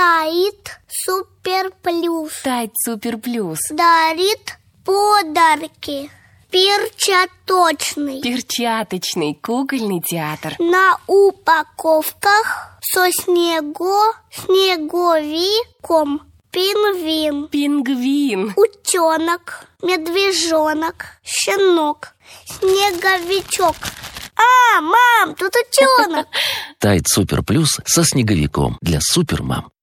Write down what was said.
Тайд Супер Плюс. Тайд Супер Плюс Дарит подарки. Перчаточный кукольный театр. На упаковках со снеговиком. Пингвин. Утенок. Медвежонок. Щенок. Снеговичок. Мам, тут утенок. Тайд Супер Плюс со снеговиком для супермам.